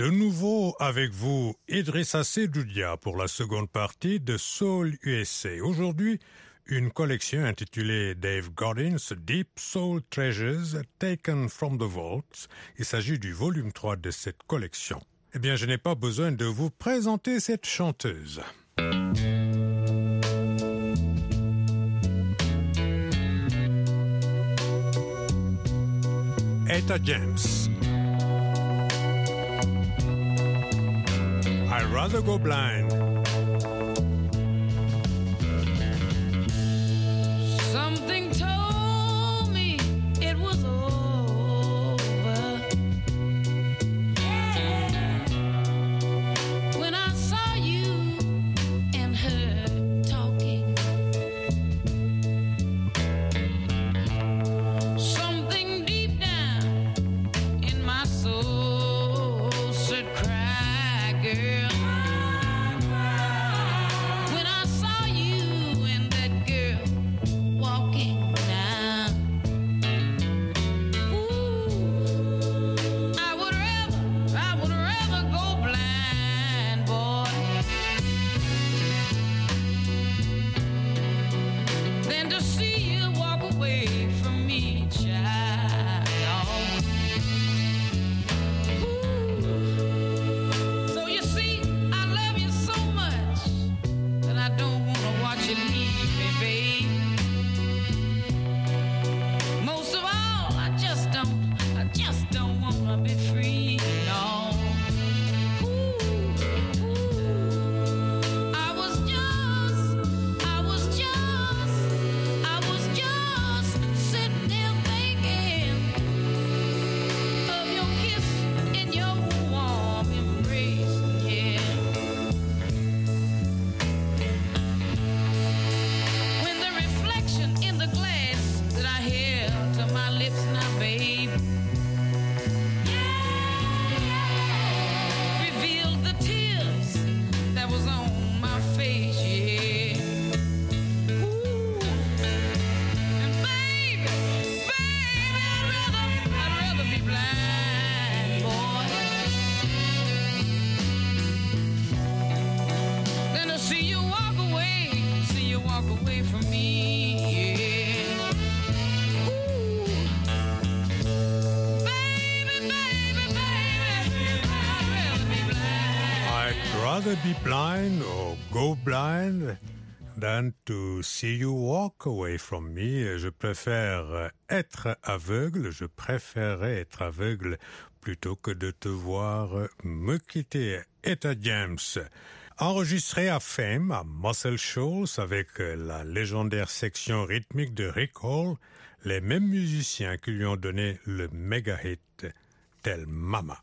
De nouveau avec vous, Idrissa Seydoudia pour la seconde partie de Soul USA. Aujourd'hui, une collection intitulée Dave Godin's Deep Soul Treasures Taken from the Vaults. Il s'agit du volume 3 de cette collection. Eh bien, je n'ai pas besoin de vous présenter cette chanteuse. Etta James. I'd rather go blind. Something told me it was over when I saw you and her talking. Something deep down in my soul said, cry, girl. When I saw you and that girl walking down, ooh, I would rather go blind, boy, than to see you walk away from me, child. Ooh. So you see, I love you so much that I don't want to watch you leave me, babe. Most of all, I just don't want to be free, no. Ooh, ooh. I was just sitting there thinking of your kiss and your warm embrace, yeah. When the reflection in the glass that I held to my lips now, babe, revealed the tears that was on my face, yeah. Ooh. And baby, I'd rather be blind, boy, than to see you walk away from me, yeah. Ooh. Baby, I'd rather be blind. I'd rather be blind or go blind than to see you walk away from me. Je préfère être aveugle, je préférerais être aveugle plutôt que de te voir me quitter. Etta James, enregistré à Fame, à Muscle Shoals, avec la légendaire section rythmique de Rick Hall, les mêmes musiciens qui lui ont donné le méga hit Tell Mama.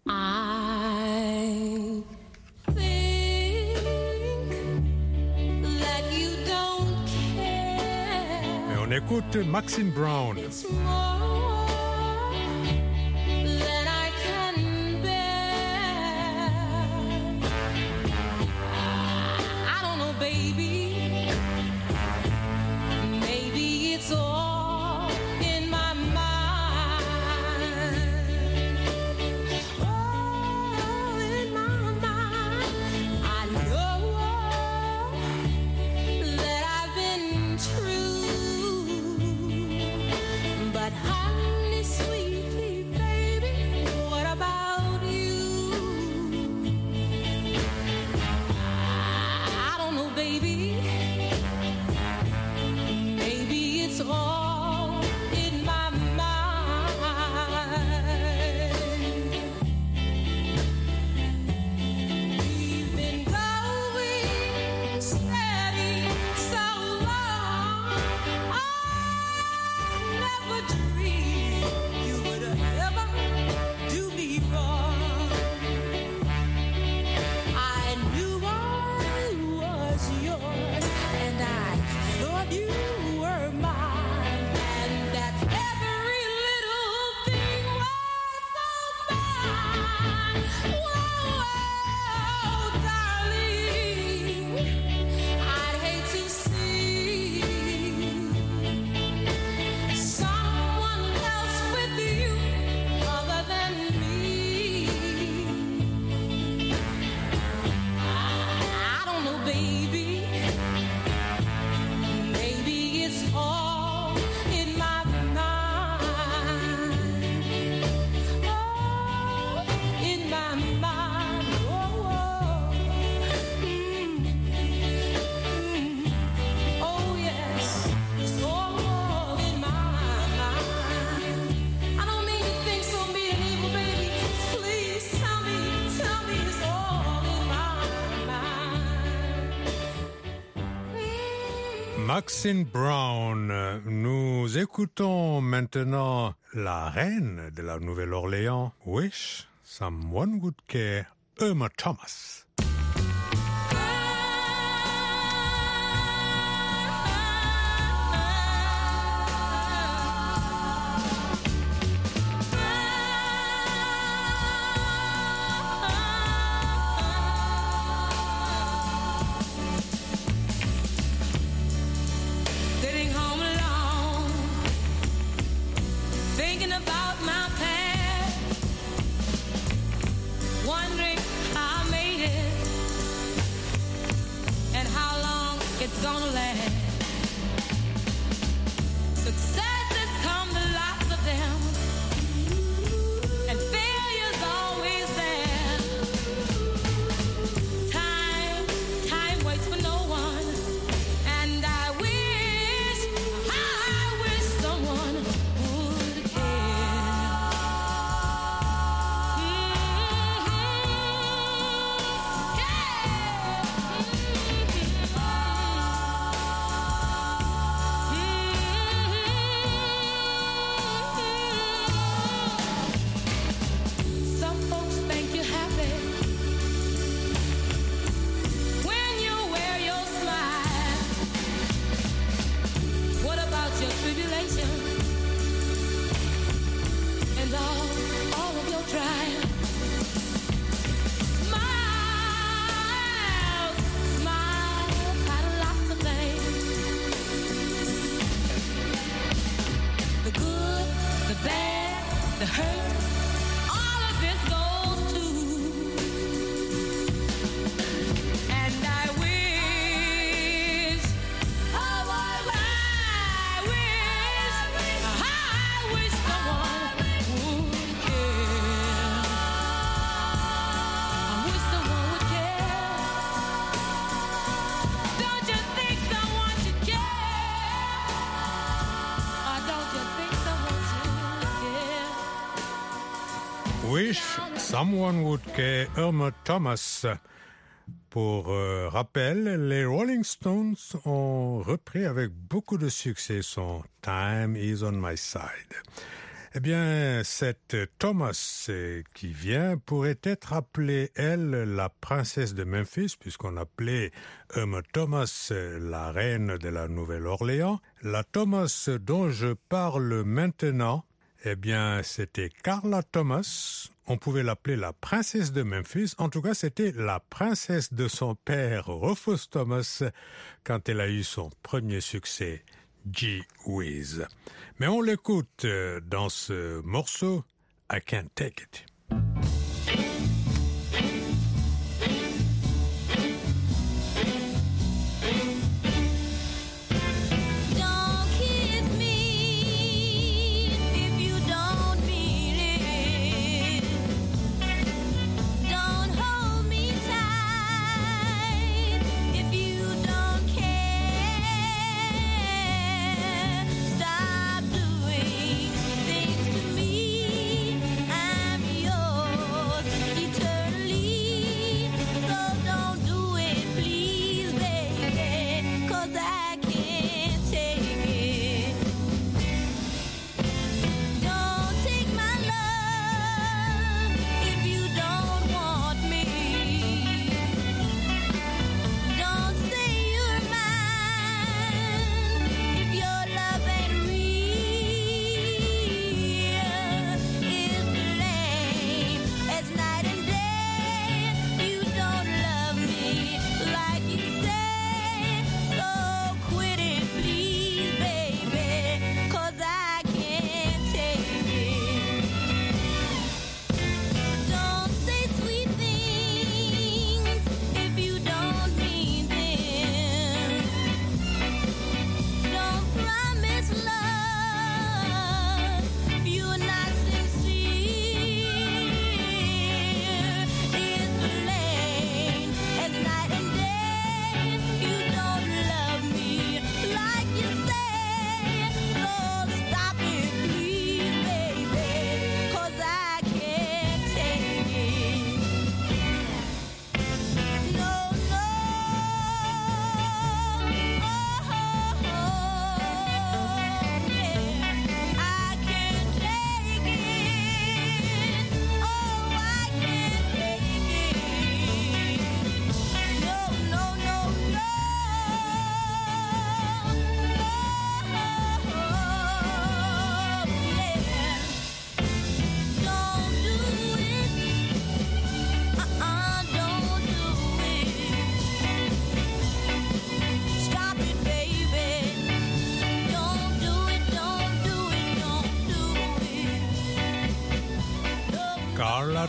I think that you don't care. Et on écoute Maxine Brown. It's more than I can bear. I don't know, baby. Maybe it's all in my mind. Oh, in my mind. I know that I've been true, but how Maxine Brown. Nous écoutons maintenant la reine de la Nouvelle-Orléans, Wish Someone Would Care, Irma Thomas. It's gonna last. Successes come to lots of them, and failure's always there. Time waits for no one, and I wish someone would care. The hurt, all of this goes too. And I wish someone would care. I wish someone would care. Don't you think someone should care? Or don't you think someone should care? Wish Someone Would Care, Irma Thomas. Pour rappel, les Rolling Stones ont repris avec beaucoup de succès son Time Is On My Side. Eh bien, cette Thomas qui vient pourrait être appelée, elle, la princesse de Memphis, puisqu'on appelait Irma Thomas la reine de la Nouvelle-Orléans. La Thomas dont je parle maintenant, eh bien, c'était Carla Thomas. On pouvait l'appeler la princesse de Memphis. En tout cas, c'était la princesse de son père, Rufus Thomas, quand elle a eu son premier succès, Gee Whiz. Mais on l'écoute dans ce morceau, I Can't Take It. Stop doing things to me. I'm yours.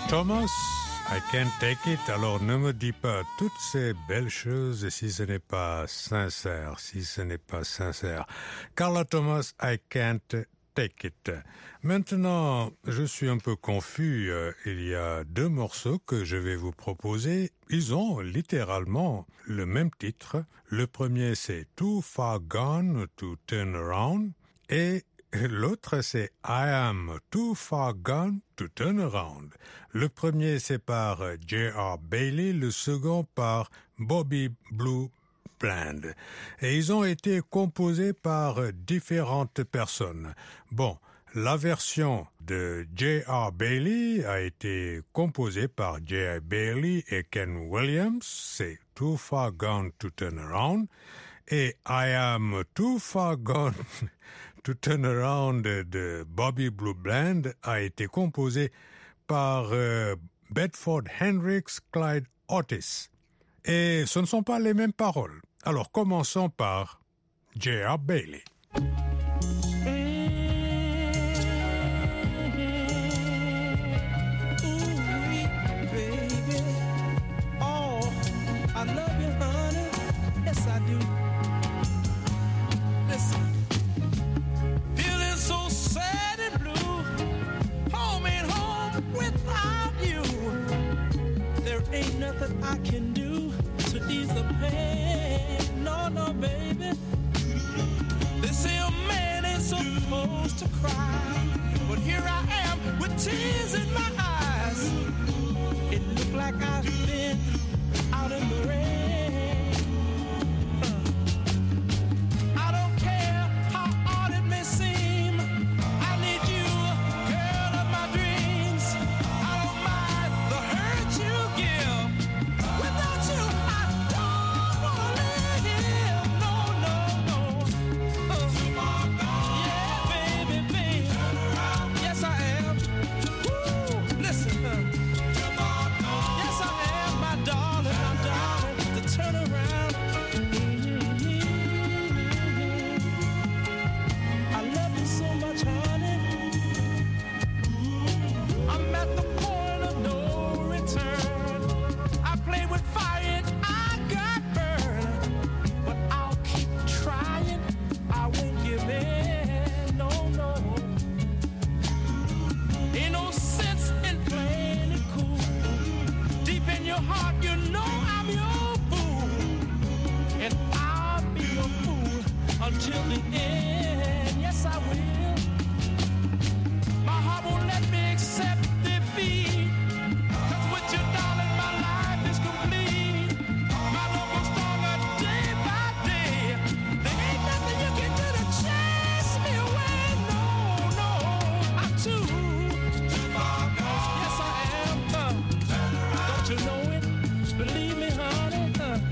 Thomas, I can't take it. Alors ne me dis pas toutes ces belles choses si ce n'est pas sincère, si ce n'est pas sincère. Carla Thomas, I can't take it. Maintenant, je suis un peu confus. Il y a deux morceaux que je vais vous proposer. Ils ont littéralement le même titre. Le premier, c'est Too Far Gone to Turn Around. Et l'autre, c'est I Am Too Far Gone to Turn Around. Le premier, c'est par J.R. Bailey, le second par Bobby Blue Bland. Et ils ont été composés par différentes personnes. Bon, la version de J.R. Bailey a été composée par J.R. Bailey et Ken Williams, c'est Too Far Gone to Turn Around. Et I Am Too Far Gone to Turn Around de Bobby Blue Bland a été composé par Bedford Hendricks, Clyde Otis. Et ce ne sont pas les mêmes paroles. Alors commençons par J.R. Bailey. Nothing I can do to ease the pain. No, no, baby. They say a man ain't supposed to cry, but here I am with tears in my eyes. It looked like I've been out in the rain. I don't care how hard it may seem. I need you, girl of my dreams. I don't mind the hurt you give. Without you, I don't wanna live. No, no, no. Yeah, baby, baby. Yes, I am. Woo, listen. Yes, I am, my darling, to turn around. I love you so much, honey. I'm at the point of no return. I played with fire and I got burned, but I'll keep trying. I won't give in. No, no. Ain't no sense in playing it cool. Deep in your heart, you know I'm your fool, and I'll be your fool until the end. Yes, I will. My heart won't let me accept defeat. 'Cause with you, darling, my life is complete. My love will stronger day by day. There ain't nothing you can do to chase me away. No, no, I'm too. Yes, I am. Don't you know it? Believe me, honey.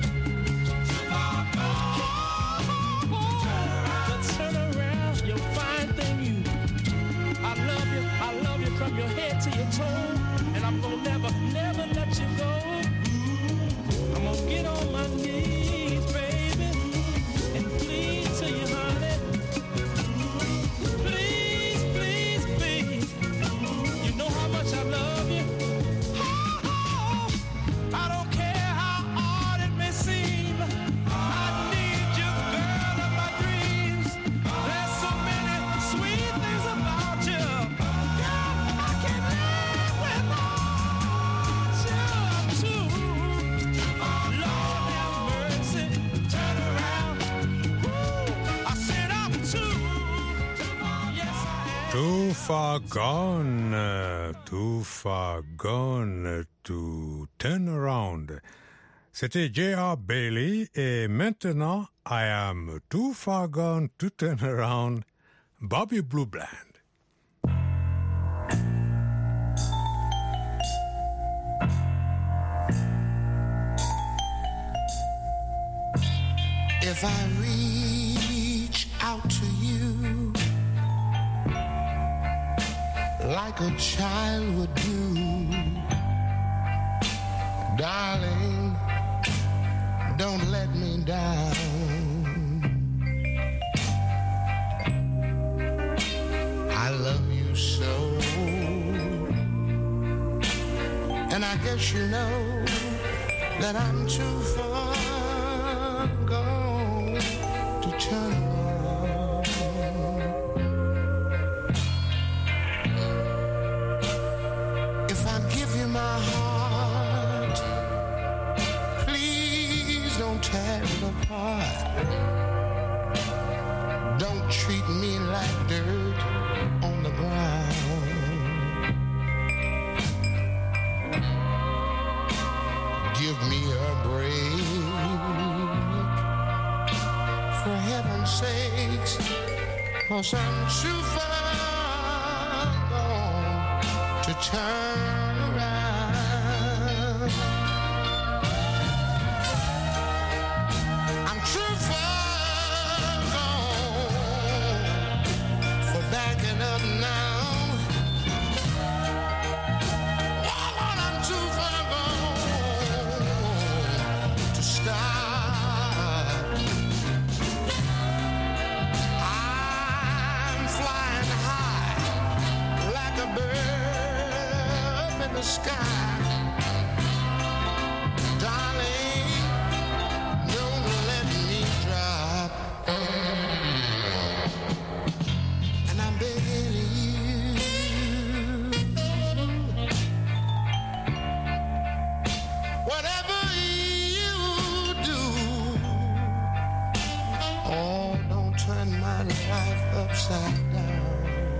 But turn around, you fine thing, you. I love you from your head to your toe, and I'm gonna never, never let you go. I'm gonna get on my knees, baby, and plead to you, honey. Please, please, please. You know how much I love you. Oh, I don't care how hard it may seem. I need you, girl of my dreams. There's so many sweet things about you. Girl, I can't live without you too. Lord have mercy, turn around. Woo, I said I'm too. Yes, I am. Too far gone to turn around. C'était J.R. Bailey et maintenant I Am Too Far Gone to Turn Around, Bobby Blue Bland. If I reach out to you like a child would do, darling, don't let me down. I love you so. I guess you know that I'm too far gone to turn around. If I give you my heart, please don't tear it apart. Don't treat me like dirt on the ground. Give me a break, for heaven's sakes, 'cause I'm too far gone to turn around. I'm too far gone for backing up now. Oh, Lord, I'm too far gone to stop. I'm flying high like a bird up in the sky. Darling, don't let me drop. And I'm begging you, whatever you do, oh, don't turn my life upside down.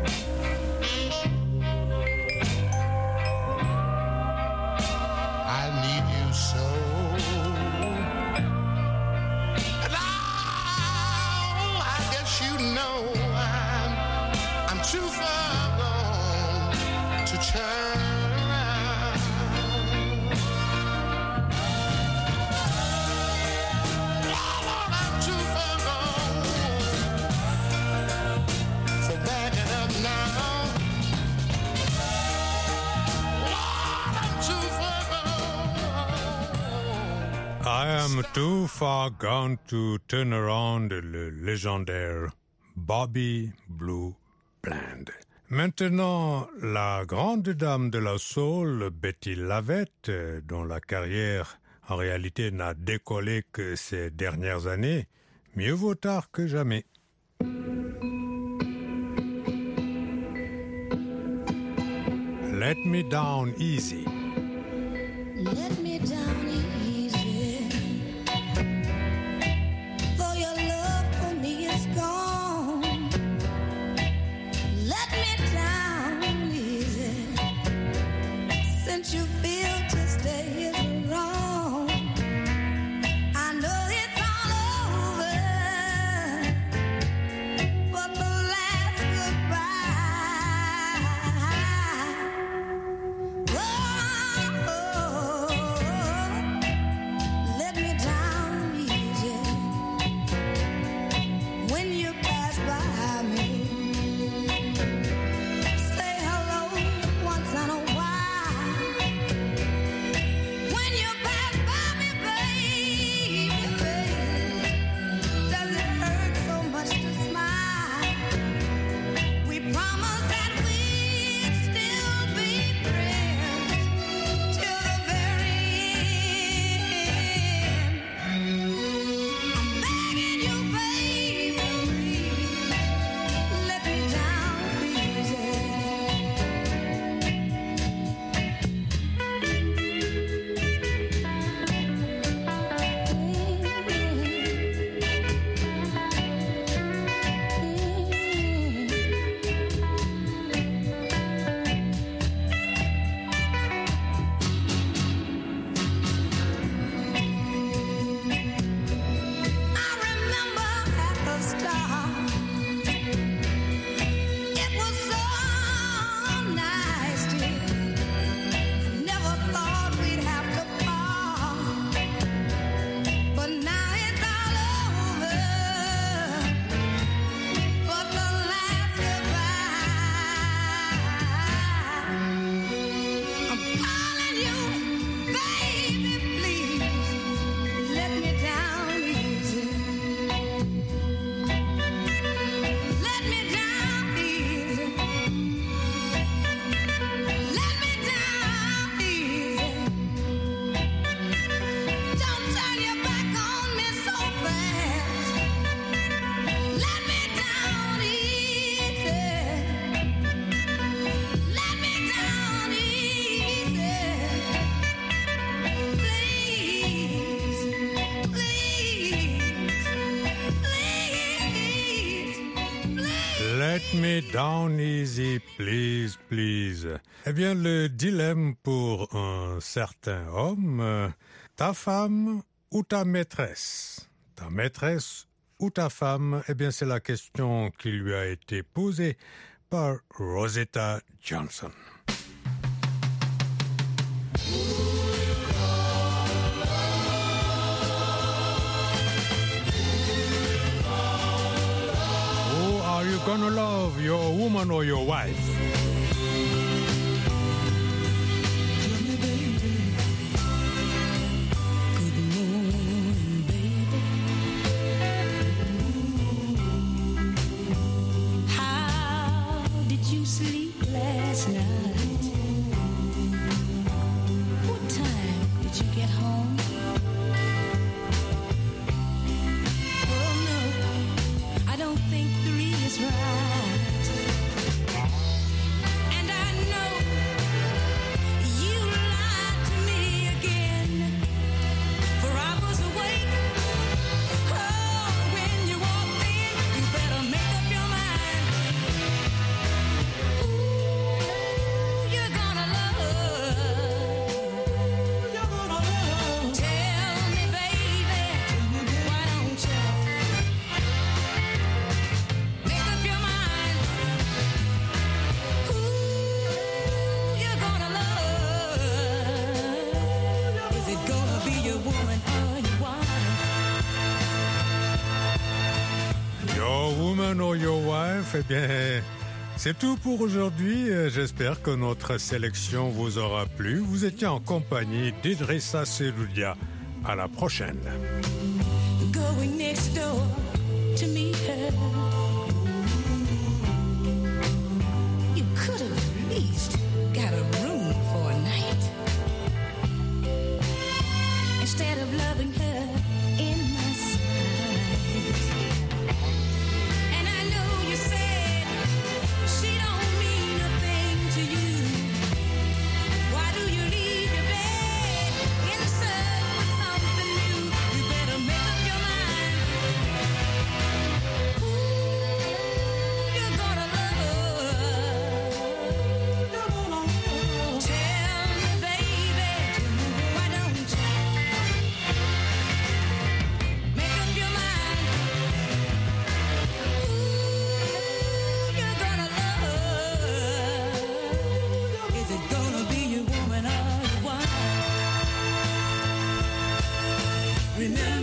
I need you so. And I guess you know I'm too far gone to turn around. Oh, Lord, I'm too far gone for backing up now. Lord, I'm too far gone. I am too far gone to turn around, le légendaire Bobby Blue Bland. Maintenant, la grande dame de la soul, Betty Lavette, dont la carrière en réalité n'a décollé que ces dernières années, mieux vaut tard que jamais. Let me down easy. Let me down easy, for your love for me is gone. Let me down easy, since you feel to stay is wrong. I know it's all over, but the last goodbye. Oh, me down easy, please, please. Eh bien, le dilemme pour un certain homme, ta femme ou ta maîtresse? Ta maîtresse ou ta femme? Eh bien, c'est la question qui lui a été posée par Rosetta Johnson. Who are you gonna love, your woman or your wife? Eh bien, c'est tout pour aujourd'hui. J'espère que notre sélection vous aura plu. Vous étiez en compagnie d'Idrissa Seloudia. À la prochaine. Going next door to meet her. You could have at least got a room for a night. Instead of loving her in my sight. And I know you said she don't mean a thing to you. Why do you leave your bed in the sun with something new? You better make up your mind. Who you're gonna love? Tell me, baby, why don't you make up your mind? Who you're gonna love? Is it gonna be your woman or your wife? Remember